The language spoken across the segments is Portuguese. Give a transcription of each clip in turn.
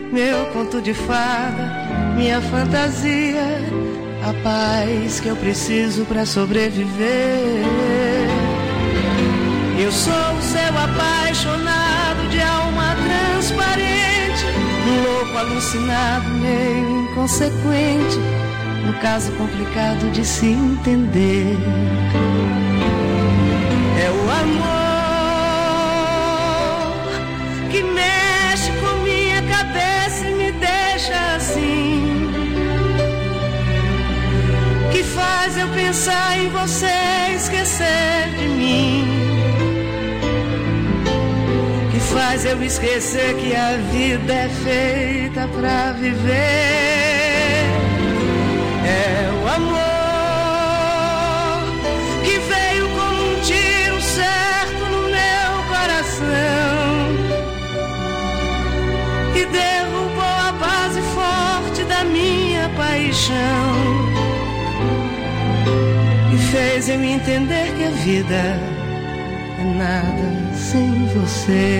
meu conto de fada, minha fantasia, a paz que eu preciso pra sobreviver. Eu sou o seu apaixonado de alma transparente, um louco alucinado, meio inconsequente, um caso complicado de se entender. É o amor que mexe com minha cabeça e me deixa assim, que faz eu pensar em você e esquecer de mim, que faz eu esquecer que a vida é feita pra viver. É o amor que veio como um tiro certo no meu coração e derrubou a base forte da minha paixão e fez eu entender que a vida é nada sem você.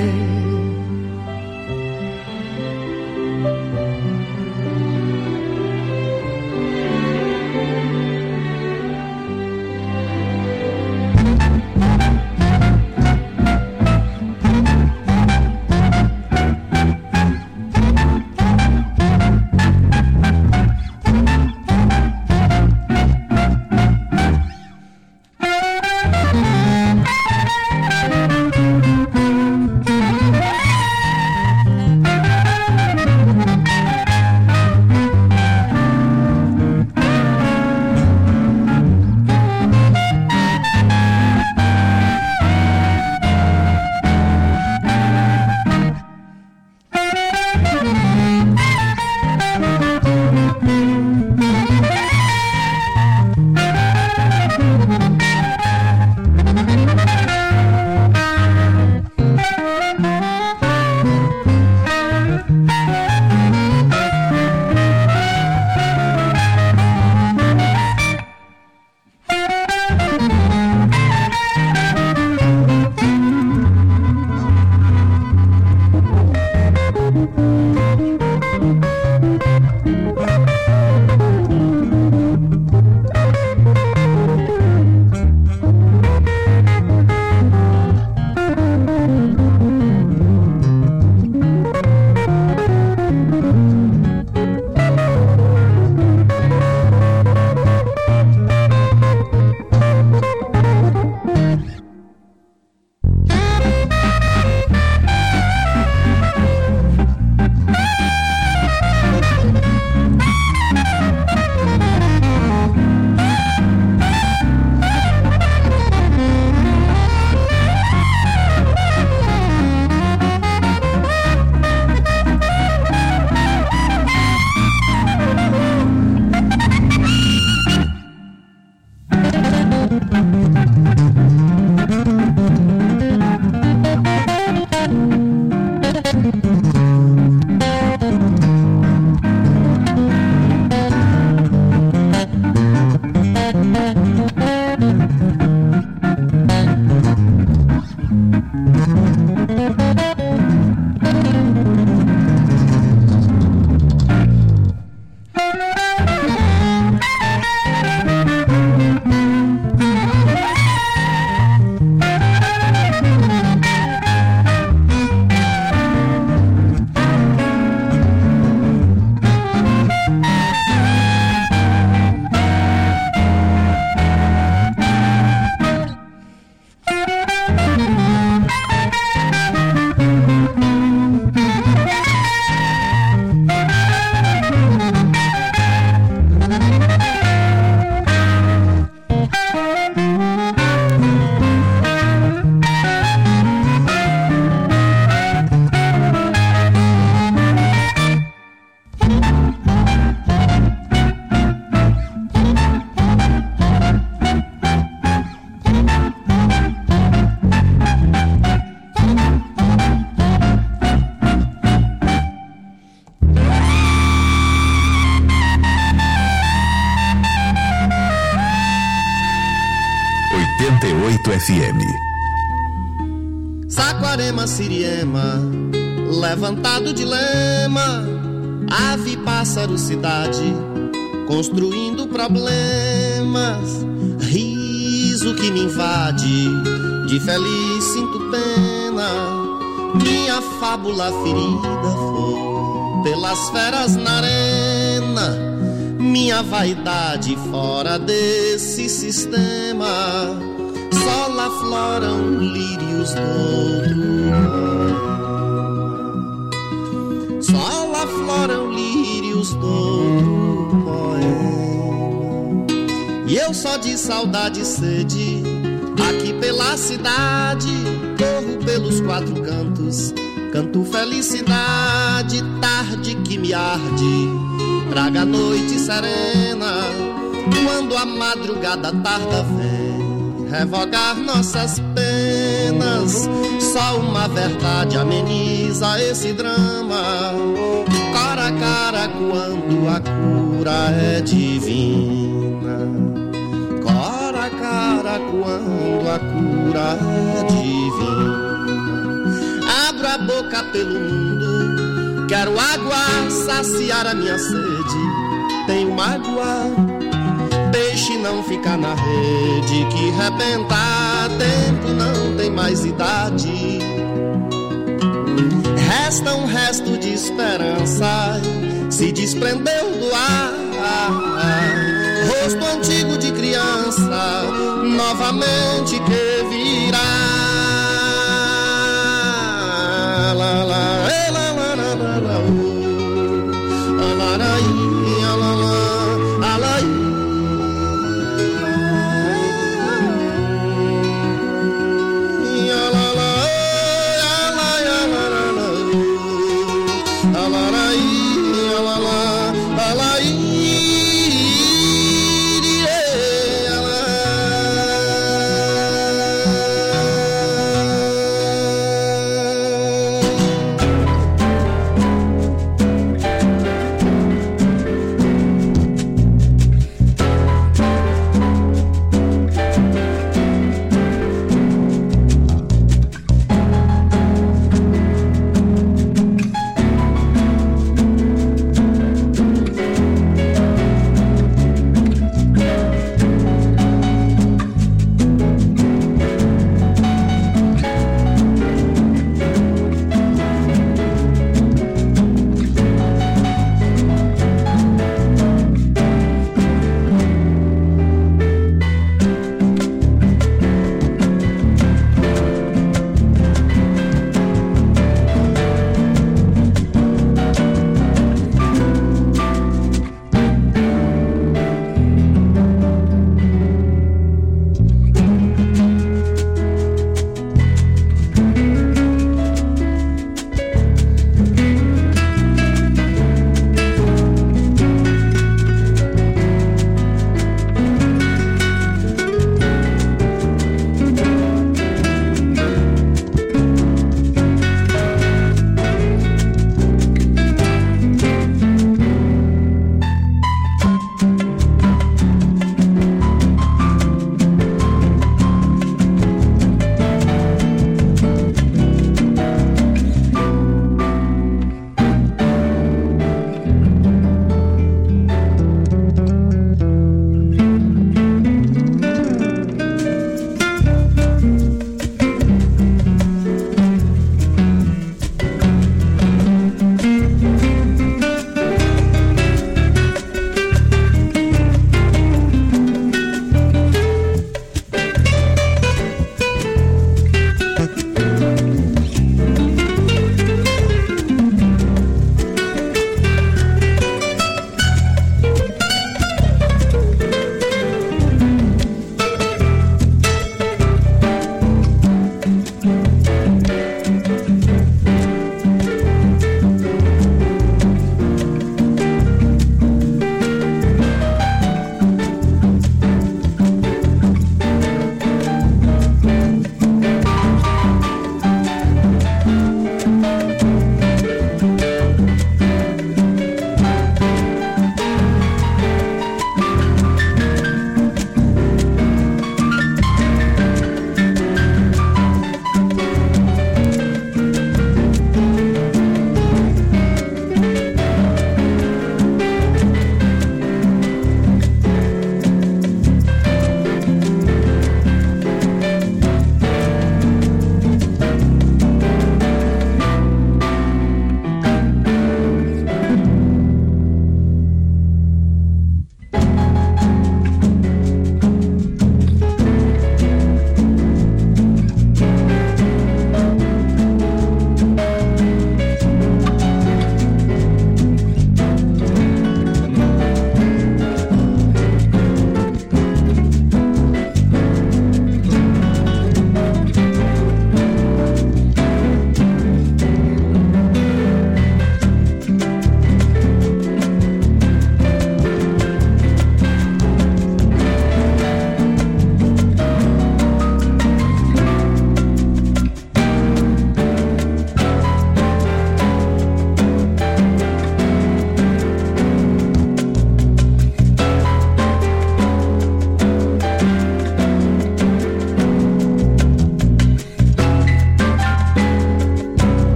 FM. Saquarema, Siriema, levantado de lema, ave, pássaro, cidade, construindo problemas, riso que me invade, de feliz sinto pena. Minha fábula ferida foi pelas feras na arena, minha vaidade fora desse sistema. Só lá floram lírios do outro, só lá floram lírios do outro poema. E eu só de saudade e sede, aqui pela cidade, corro pelos quatro cantos, canto felicidade. Tarde que me arde, traga a noite serena, quando a madrugada tarda vem revogar nossas penas. Só uma verdade ameniza esse drama, cara a cara quando a cura é divina, cara a cara quando a cura é divina. Abro a boca pelo mundo, quero água, saciar a minha sede. Tenho mágoa, peixe não fica na rede, que rebenta, tempo não tem mais idade. Resta um resto de esperança, se desprendeu do ar. Rosto antigo de criança, novamente que virá. La, la, la, la, la, la, la,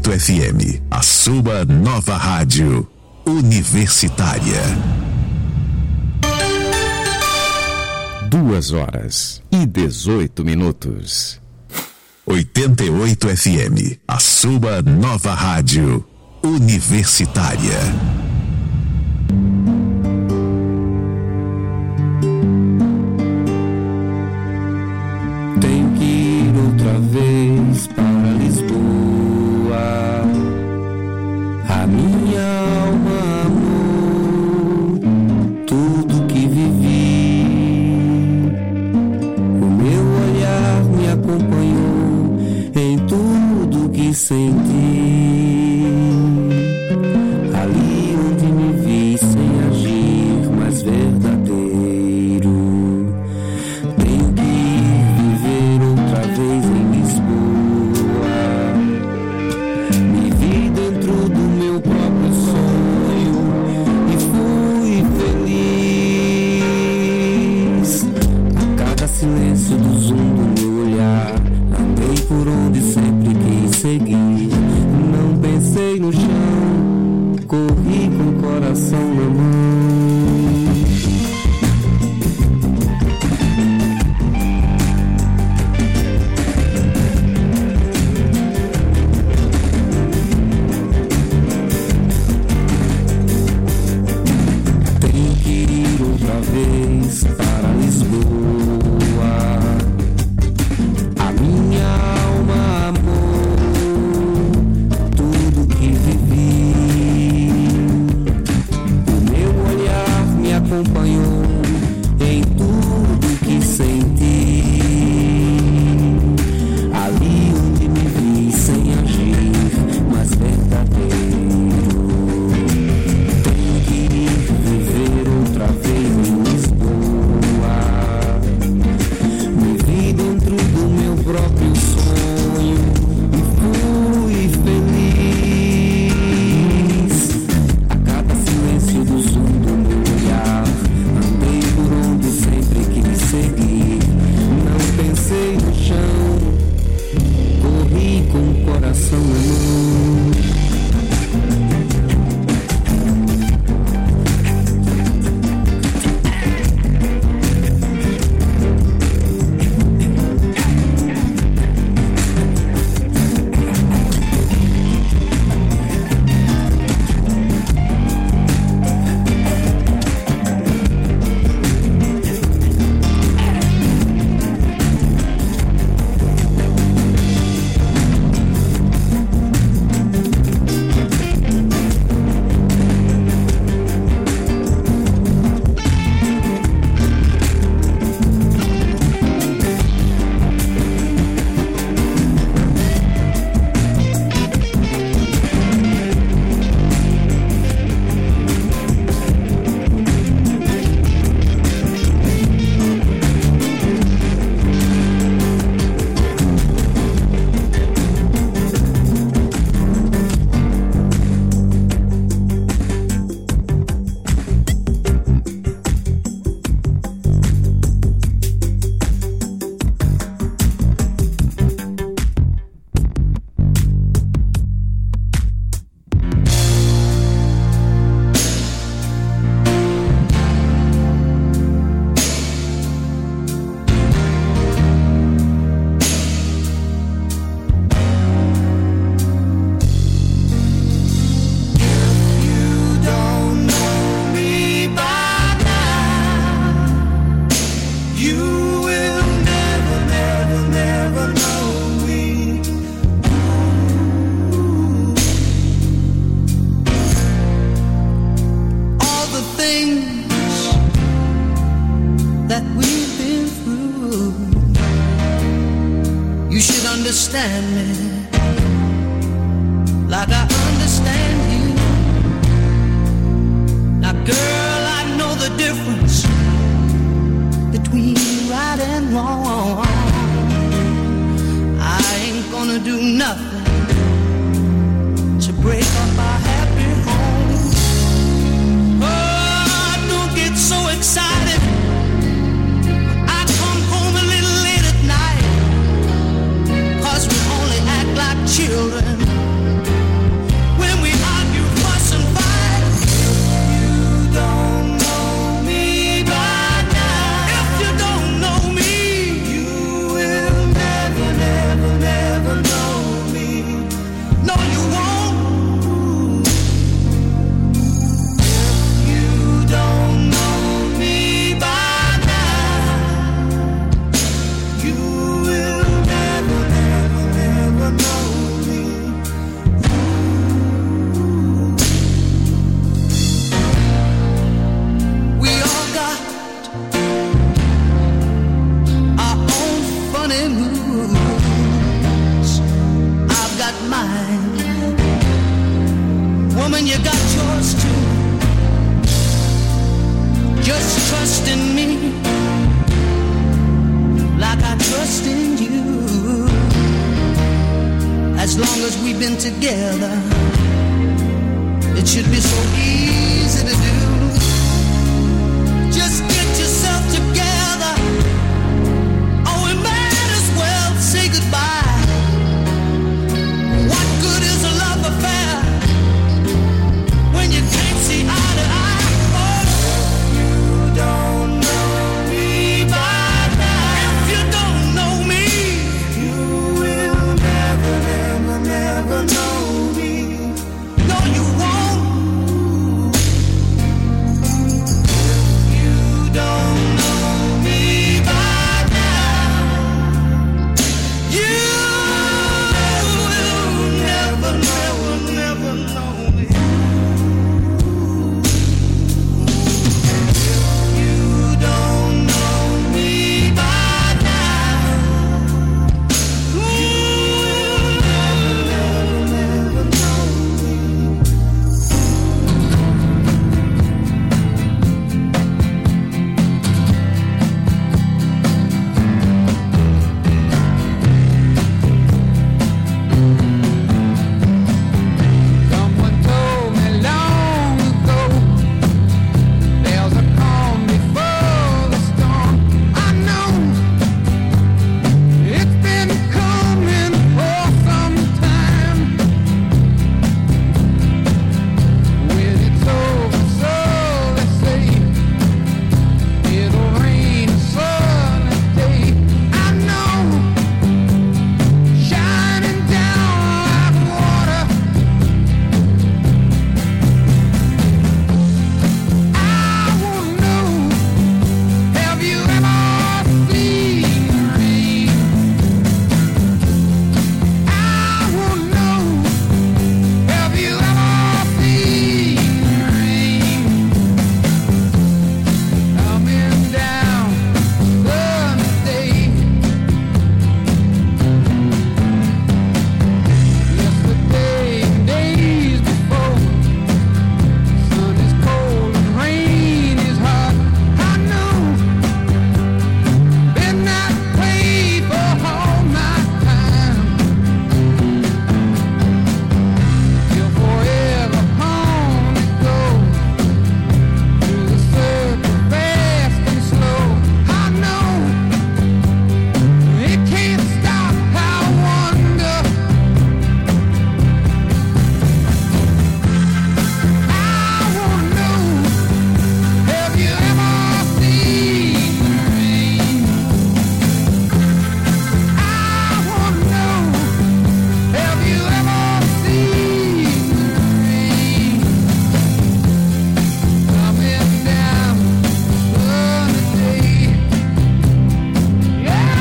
88 FM, a sua nova rádio universitária. 2h18. 88 FM, a sua nova rádio universitária. Tenho que ir outra vez para Lisboa. A minha alma amou tudo que vivi. O meu olhar me acompanhou em tudo que senti. Ali onde me vi sem agir, mais verdadeiro. Tenho que ir viver outra vez em Lisboa. Me vi dentro do meu próprio sonho e fui feliz. A cada silêncio do zoom do meu olhar, andei por onde sempre quis seguir. Não pensei no chão, corri com o coração na mão. Tenho que ir outra vez para Lisboa. A minha alma amou tudo que vivi. O meu olhar me acompanhou em tudo que senti. Ali onde me vi sem agir, mas verdadeiro. Tenho que ir viver outra vez em Lisboa. Me vi dentro do meu próprio sonho e fui feliz. A cada silêncio do zoom do meu olhar, andei por onde sempre quis seguir. Não pensei no chão, corri com o coração na mão. Understand me like I understand you. Now, girl, I know the difference between right and wrong. I ain't gonna do nothing to break up our happy home. Oh, don't get so excited. I come home a little late at night, 'cause we only act like children together. It should be so easy to do. Just get yourself together, or we might as well say goodbye. What good is a love affair when you can't see eye to eye? Oh, you don't know me by now. If you don't know me, you will never, never, never know me. No, you won't. You don't know me by now. You will never, never, never know me. You don't know me by now. You will never, never, never know me. Someone told me long ago, there's a calm before the storm. I know it's been coming for some time. When it's over, so they say, it'll rain a sunny day. I know, shining down like water. I wanna know, have you ever seen rain? I wanna know, have you ever seen rain? Coming down sunny day. Yesterday and days before, sun is cold and rain is hot. I know, been that way for all my time. Till forever home it goes, through the circle fast and slow. I know, it can't stop. I wonder, I wanna know, have you ever seen rain? I wanna know, have you ever seen rain? Coming down sunny day. Yeah,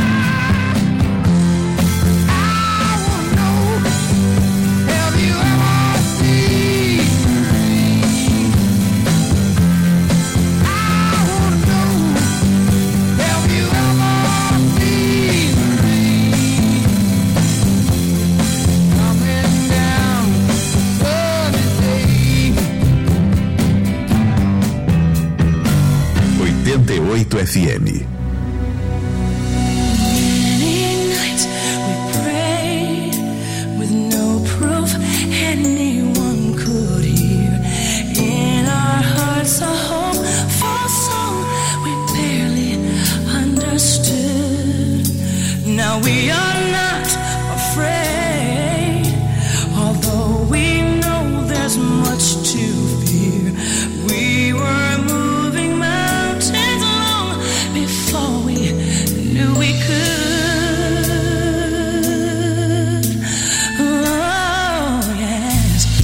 I wanna know, have you ever seen rain? I wanna know, have you ever seen rain? Coming down sunny day. 88 FM. Many nights we prayed with no proof anyone could hear. In our hearts a hopeful song we barely understood. Now we are not afraid, although we know there's much to fear. We were moving mountains long before we knew we could. Oh, yes.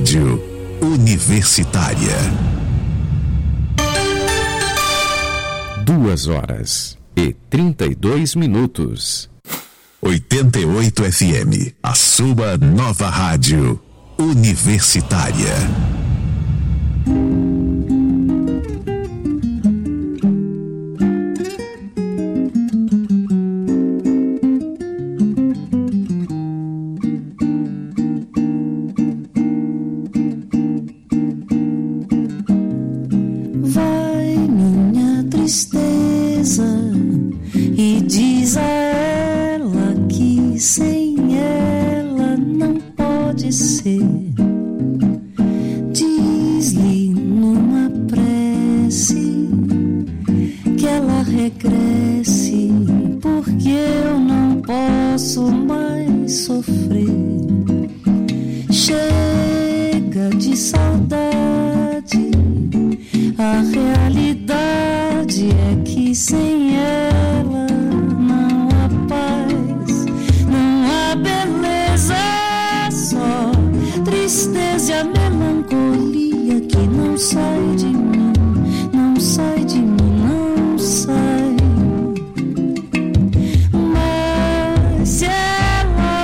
Rádio Universitária. 2h32. 88 FM, a sua nova rádio universitária. Vai minha tristeza e diz a ela que sem ela não pode ser. Diz-lhe numa prece que ela regresse, porque eu não posso mais sofrer. Chega de saudade, a realidade é que sem ela não há paz, não há beleza, só tristeza e a melancolia que não sai de mim, não sai de mim, não sai. Mas se ela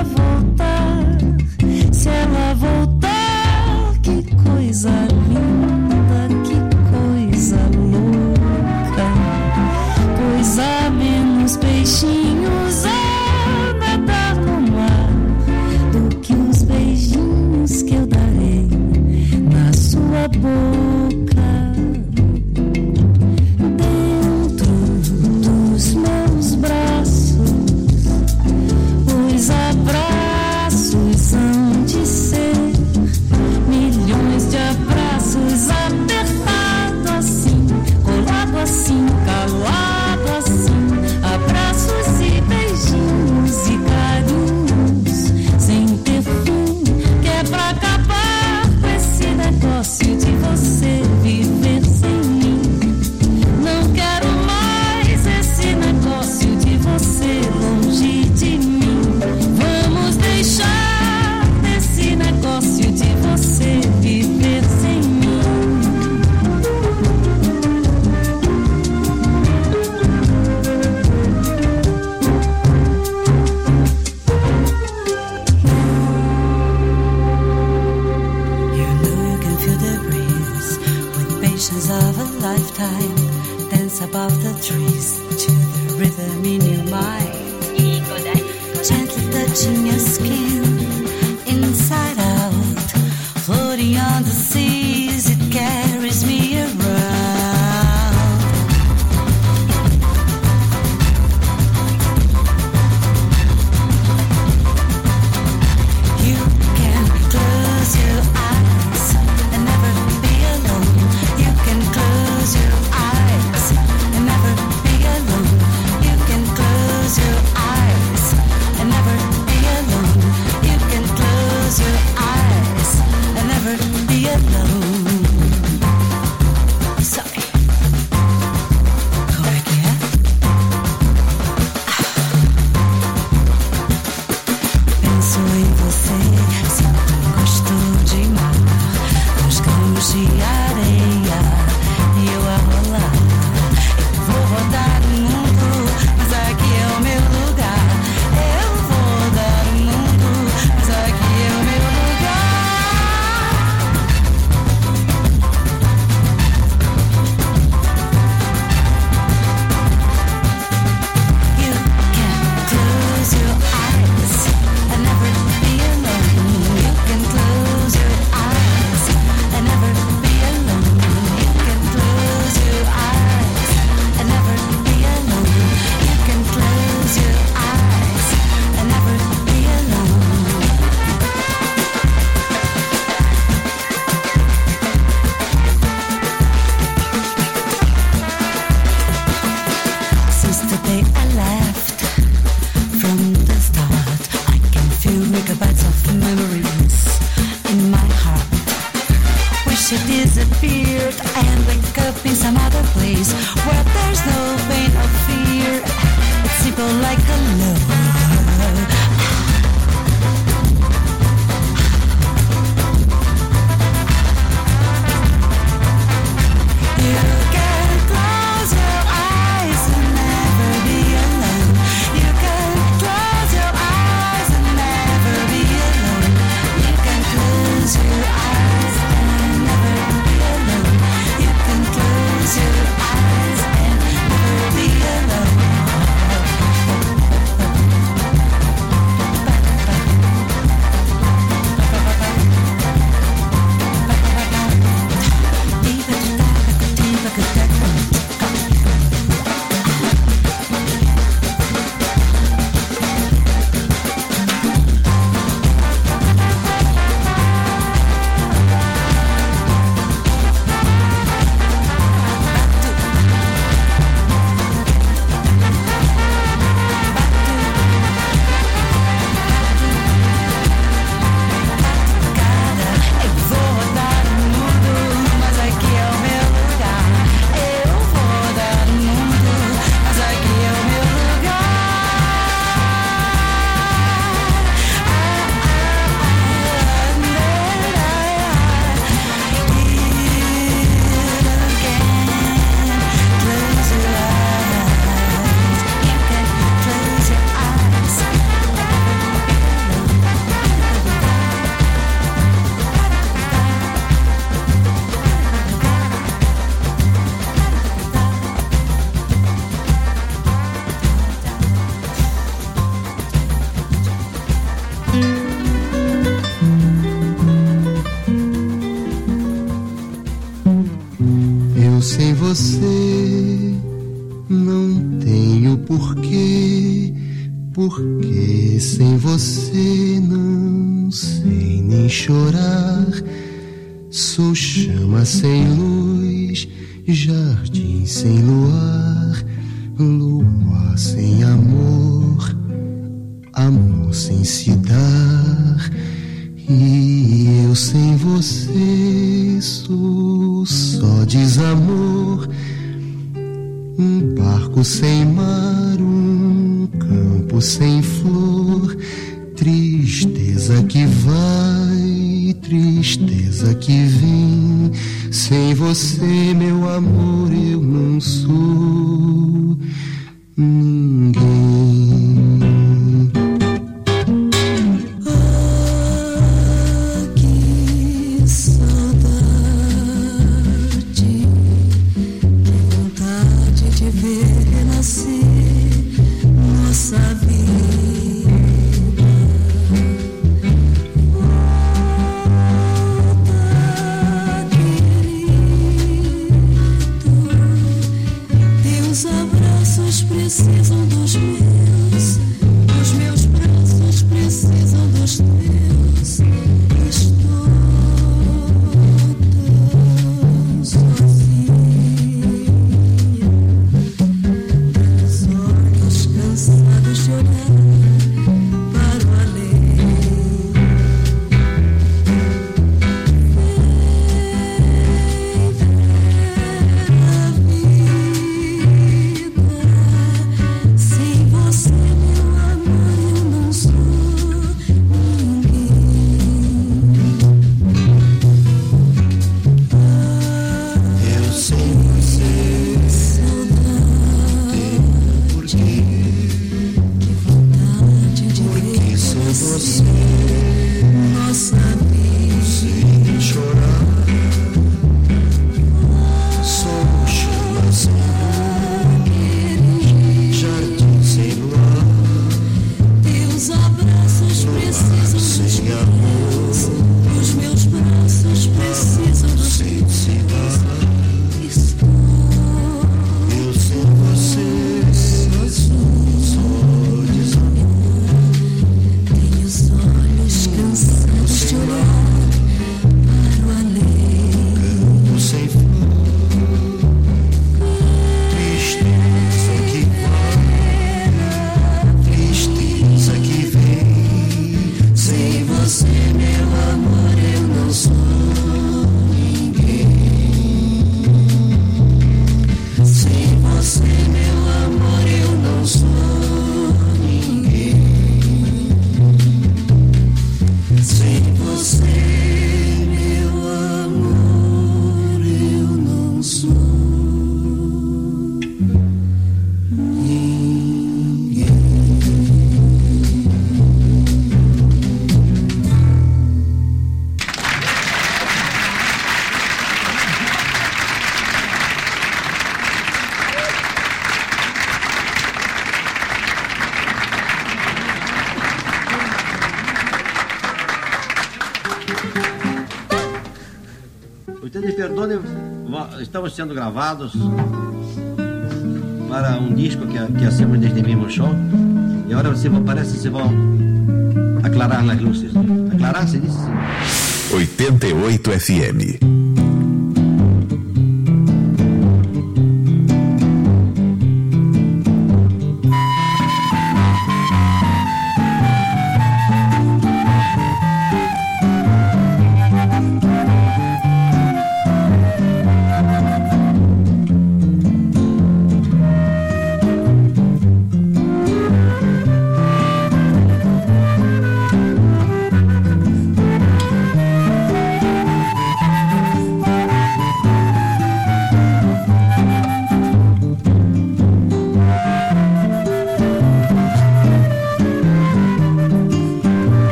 voltar, que coisa linda, que coisa louca, pois há menos peixinhos a nadar no mar do que os beijinhos que eu darei na sua boca. Dentro dos meus braços, os abraços hão de ser milhões de abraços apertado assim, colado assim, calado assim, abraços e beijinhos e carinhos sem ter fim, que é pra acabar com esse negócio de você viver sem mim. Não quero mais esse negócio de você longe de mim. Vamos deixar esse negócio de você viver sem mim. You know you can feel the breeze with patience of a lifetime. Dance above the trees to the rhythm in your mind. Gently touching your skin, inside out, floating on the seas, it carries me around. You can close your eyes and never be alone. You can close your eyes and never be alone. You can close your eyes and never be alone. You can close your eyes and never be alone. Sorry. Como é que é? Penso em você, sinto gosto de mar, nos campos de areia e eu a rolar. Eu vou rodar o mundo, mas aqui é o meu lugar. Eu vou rodar o mundo, mas aqui é o meu lugar. You can close your eyes and never be alone. You can close your eyes and never be alone. You can close your eyes and never be alone. You can close your eyes and never be alone. Since the day I left from the start, I can feel megabytes of memories in my heart. Wish it disappeared and wake up in some other place where there's no pain or fear. It's simple like a love. sem você não tenho porquê, porque sem você não sei nem chorar. Sou chama sem luz, jardim sem luar, lua sem amor, amor sem se dar. E eu sem você sou só desamor, um barco sem mar, um campo sem flor, tristeza que vai, tristeza que vem. Sem você, meu amor, eu não sou ninguém. Precisam dos meus braços precisam dos teus. Estou tão sozinha, os olhos cansados de olhar para o além. Estamos sendo gravados para um disco que hacemos desde el mismo show e agora parece que se vão aclarar as luzes. Aclarar, se diz? 88 FM.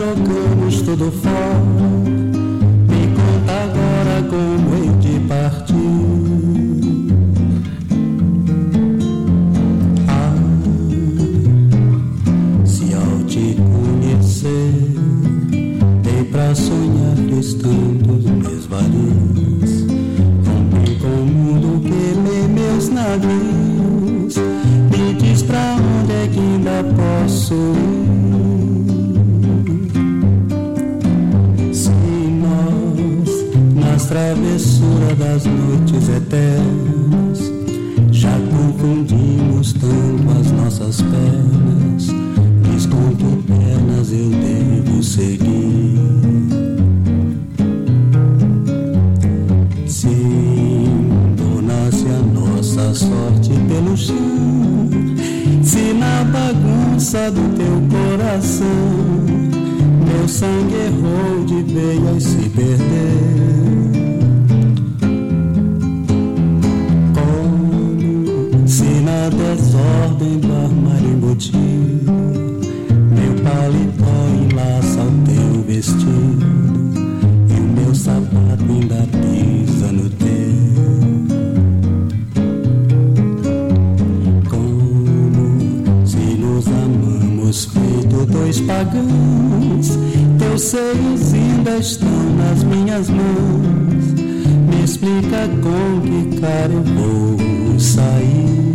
jogamos tudo fora. Me conta agora como hei de partir. Se ao te conhecer dei pra sonhar cristando os meus valios, rompi com o mundo que lê meus navios. Me diz pra onde é que ainda posso ir. Se nós, nas travessuras das noites eternas, já confundimos tanto as nossas pernas, diz com que pernas eu devo seguir. Se tornasse a nossa sorte pelo chão, se na bagunça do teu coração meu sangue errou de veias se perder. Como se na desordem do armário embutido meu paletó enlaça o teu vestido e o meu sapato ainda pisa no teu. Feito dois pagãos, teus seios ainda estão nas minhas mãos. Me explica com que cara eu vou sair.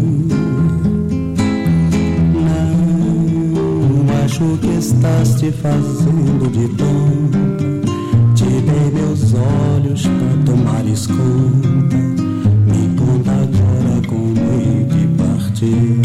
Não acho que estás te fazendo de tonta. Te dei meus olhos pra tomares conta. Me conta agora como hei de partir.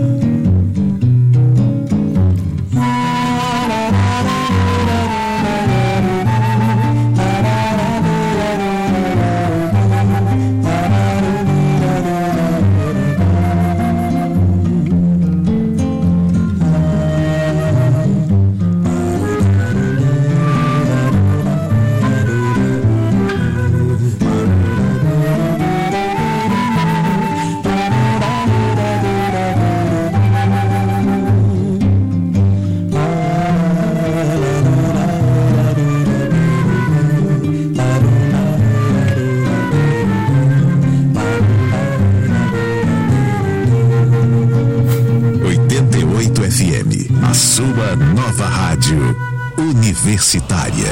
Universitária.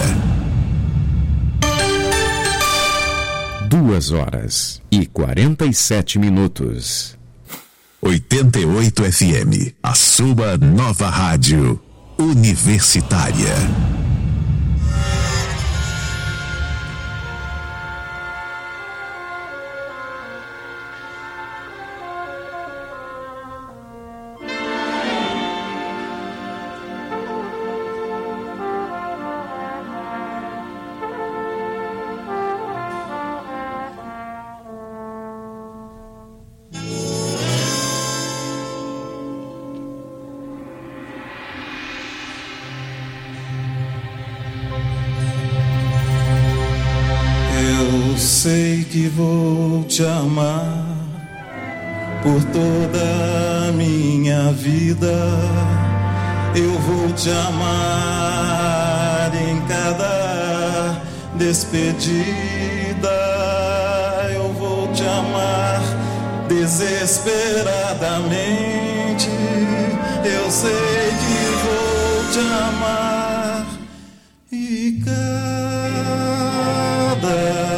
2h47. 88 FM, a sua nova rádio universitária. Sei que vou te amar por toda a minha vida. Eu vou te amar em cada despedida. Eu vou te amar desesperadamente. Eu sei que vou te amar e cada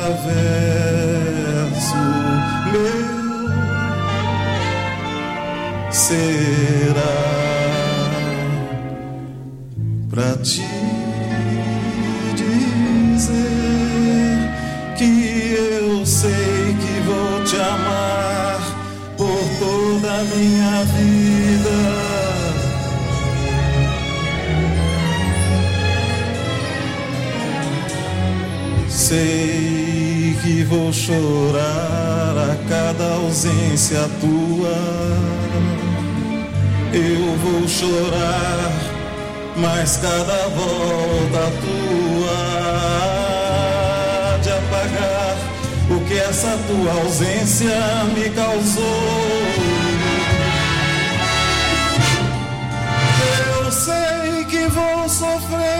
verso meu será pra te dizer que eu sei que vou te amar por toda a minha vida. Sei que vou chorar a cada ausência tua. Eu vou chorar, mas cada volta tua de apagar o que essa tua ausência me causou. Eu sei que vou sofrer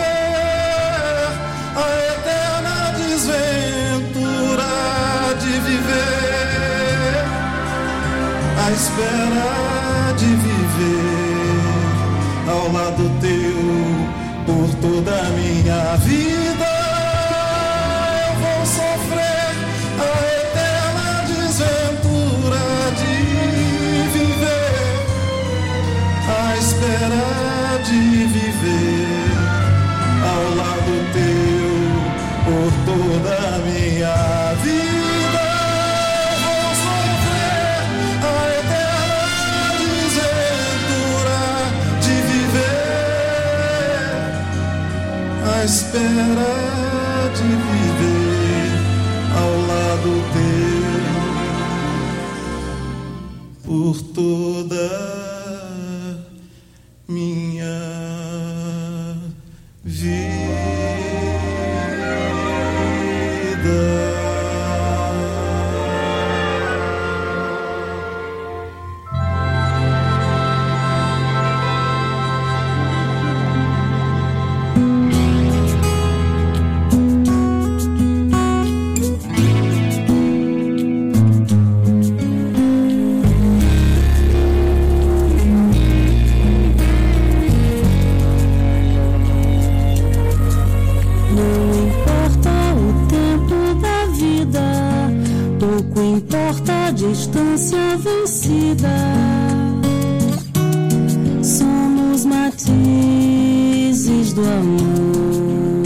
espera de viver ao lado teu por toda a minha vida. Eu vou sofrer a eterna desventura de viver à espera de viver ao lado teu por toda a minha vida. À espera de viver ao lado teu por toda minha vida. Distância vencida, somos matizes do amor,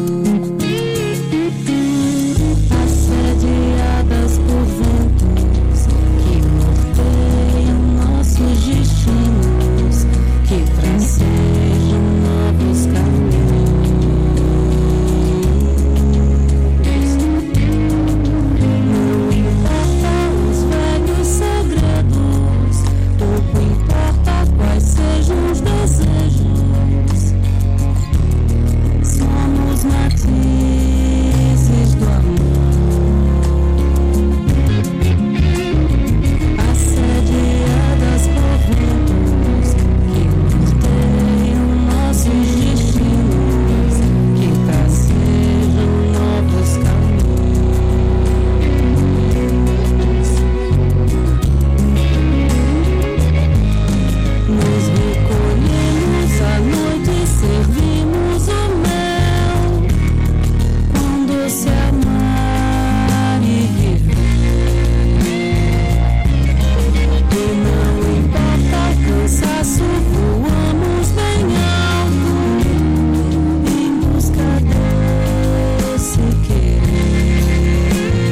assediadas por ventos que norteiam nossos destinos, que tracejam novos caminhos. Pouco importa quais sejam os desejos, somos matizes do amor, assediadas por ventos que norteiam nossos destinos, que tracejam novos caminhos. Nos recolhemos à noite e servimos o mel, quando se amar e viver. E não importa o cansaço, voamos bem alto em busca desse querer.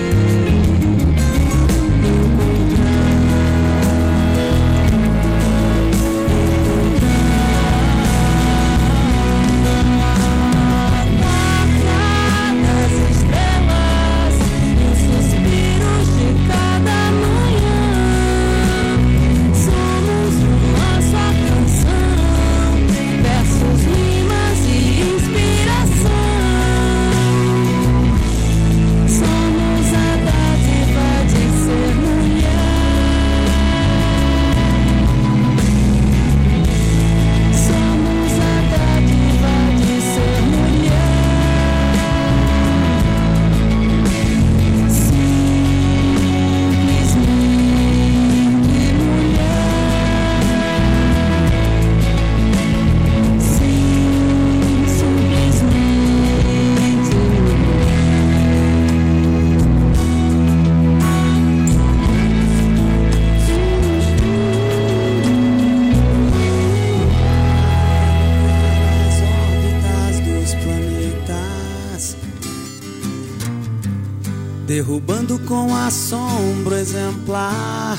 derrubando com assombro exemplar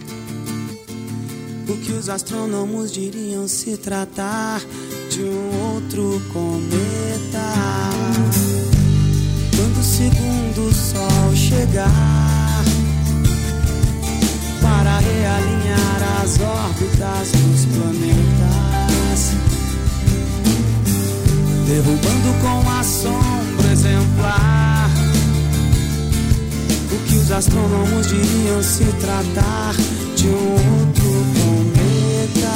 o que os astrônomos diriam se tratar de um outro cometa. Quando o segundo sol chegar para realinhar as órbitas dos planetas, derrubando com assombro exemplar o que os astrônomos diriam se tratar de um outro cometa.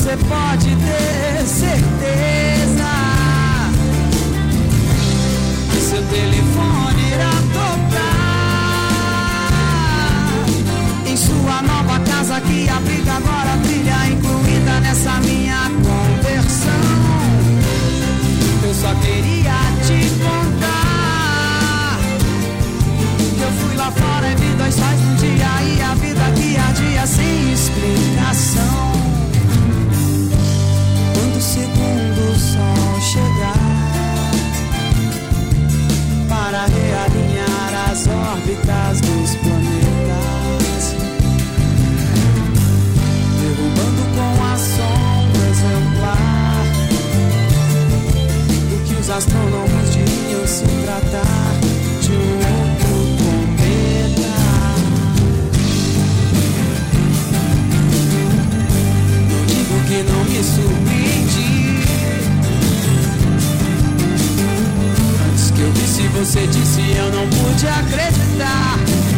você pode ter certeza que seu telefone irá tocar em sua nova casa que abriga agora a trilha incluída nessa minha conversão. Eu só queria te contar que eu fui lá fora e vi dois sóis num dia e a vida que ardia sem explicação. Quando o segundo sol chegar para realinhar as órbitas dos planetas, derrubando com a sombra exemplar do que os astrônomos diriam se tratar de um outro cometa. Não digo que não me surpreendi. Antes que eu disse, você disse, eu não pude acreditar.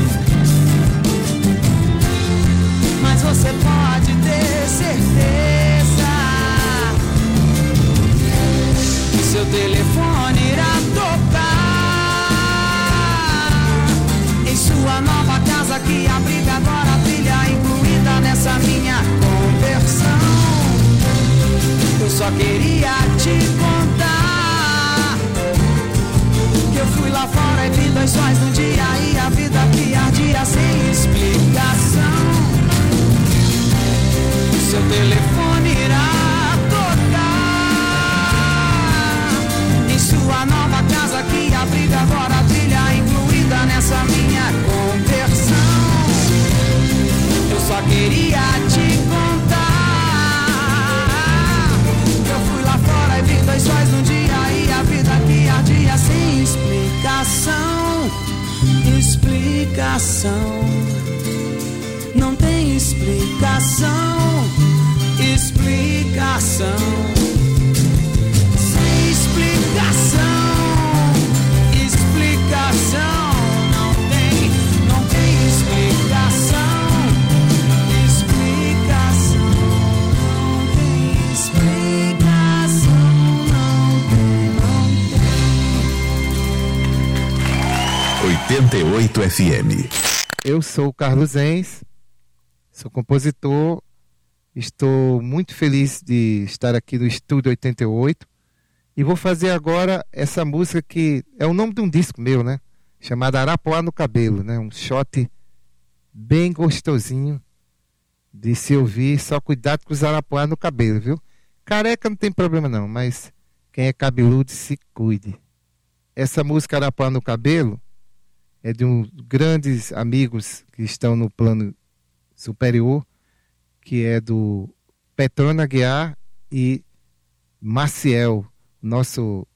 Mas você pode ter certeza que seu telefone irá tocar em sua nova casa que abriga agora a trilha incluída nessa minha conversão. Eu só queria te contar que eu fui lá fora e vi dois sóis no dia e a vida que ardia sem explicação. Seu telefone irá tocar em sua nova casa que abriga agora a trilha incluída nessa minha conversão. Eu só queria te contar que eu fui lá fora e vi dois sóis no dia e a vida que ardia sem explicação. Explicação. Não tem explicação. Explicação. Sem explicação. Explicação. Não tem explicação. Explicação. Não tem explicação. Não tem. 88 FM. Eu sou o Carlos Enz, sou compositor. Estou muito feliz de estar aqui no Estúdio 88 e vou fazer agora essa música que é o nome de um disco meu, né? Chamado Arapuá no Cabelo, né? Um shot bem gostosinho de se ouvir, só cuidado com os arapuá no cabelo, viu? Careca não tem problema não, mas quem é cabeludo se cuide. Essa música Arapuá no Cabelo é de uns grandes amigos que estão no plano superior, que é do Petrona Aguiar e Maciel, nosso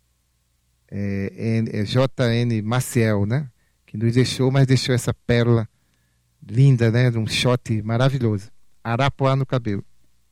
JN Maciel, né? Que nos deixou, mas deixou essa pérola linda, né? De um shot maravilhoso. Arapuá no Cabelo.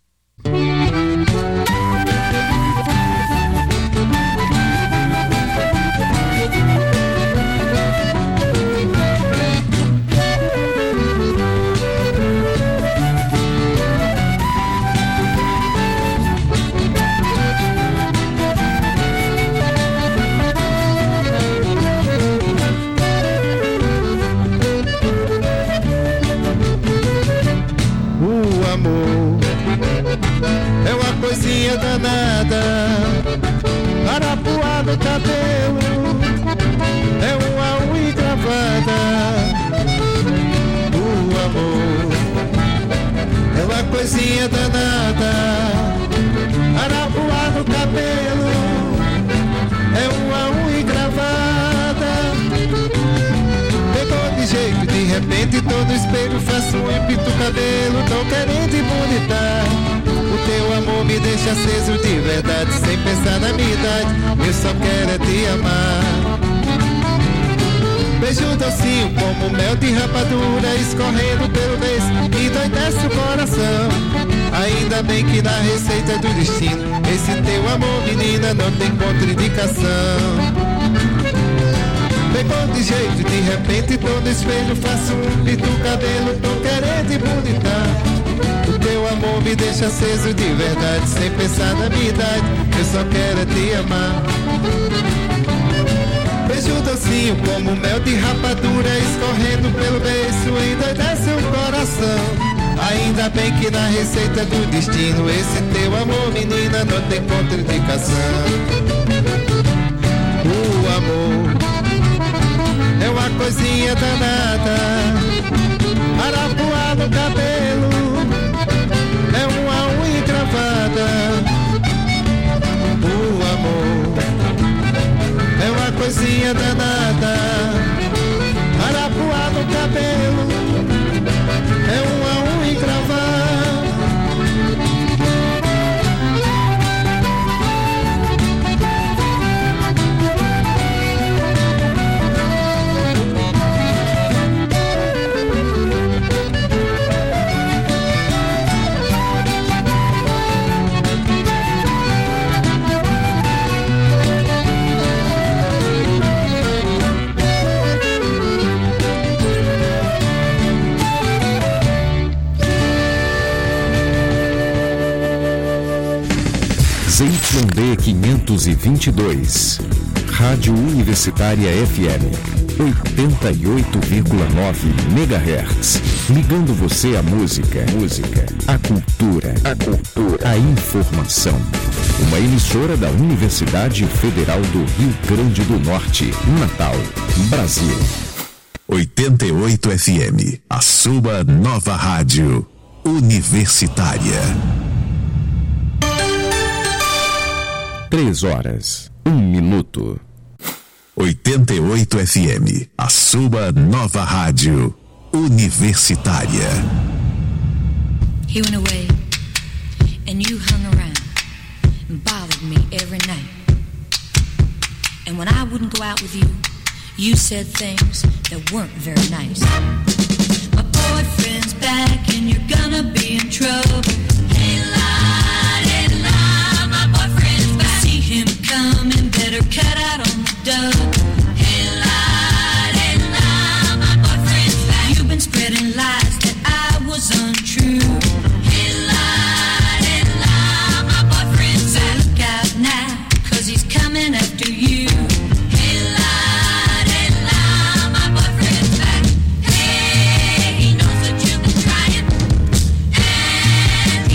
É uma coisinha danada, arapuá no cabelo, é uma unha gravada. O amor é uma coisinha danada, arapuá no cabelo, é uma unha gravada. Pegou de jeito, de repente todo espelho faço um empito cabelo, tão querendo embonitar. O teu amor me deixa aceso de verdade, sem pensar na minha idade, eu só quero é te amar. Beijo docinho como mel de rapadura, escorrendo pelo beijo e endoidece o coração. Ainda bem que na receita do destino, esse teu amor, menina, não tem contraindicação. Pegou de jeito, de repente tô no espelho, faço um pito cabelo, tô querendo embonitar. O teu amor me deixa aceso de verdade. Sem pensar na minha idade, eu só quero é te amar. Beijo docinho como mel de rapadura, escorrendo pelo beiço, endoidece o coração. Ainda bem que na receita do destino, esse teu amor, menina, não tem contraindicação. O amor é uma coisinha danada, arapuá no cabelo, é uma unha cravada. O amor é uma coisinha danada, arapuá no cabelo, é uma unha cravada. ZYD 522, Rádio Universitária FM, 88,9 MHz. Ligando você à música, à cultura, à informação. Uma emissora da Universidade Federal do Rio Grande do Norte, Natal, Brasil. 88 FM, a sua nova rádio universitária. 3h01. 88 FM, a sua nova rádio universitária. He went away and you hung around and bothered me every night. And when I wouldn't go out with you, you said things that weren't very nice. My boyfriend's back and you're gonna be in trouble. Hey, la, my boyfriend's back. I see him coming, better cut out on the dough. Hey, la, my boyfriend's back. You've been spreading lies that I was untrue. Hey, la, my boyfriend's back. Look out now, 'cause he's coming after you. And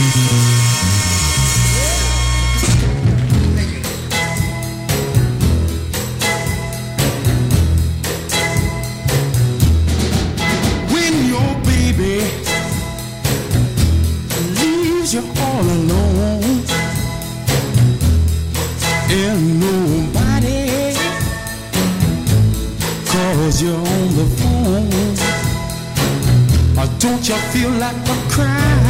You're all alone and nobody calls you on the phone. Or don't you feel like a cry?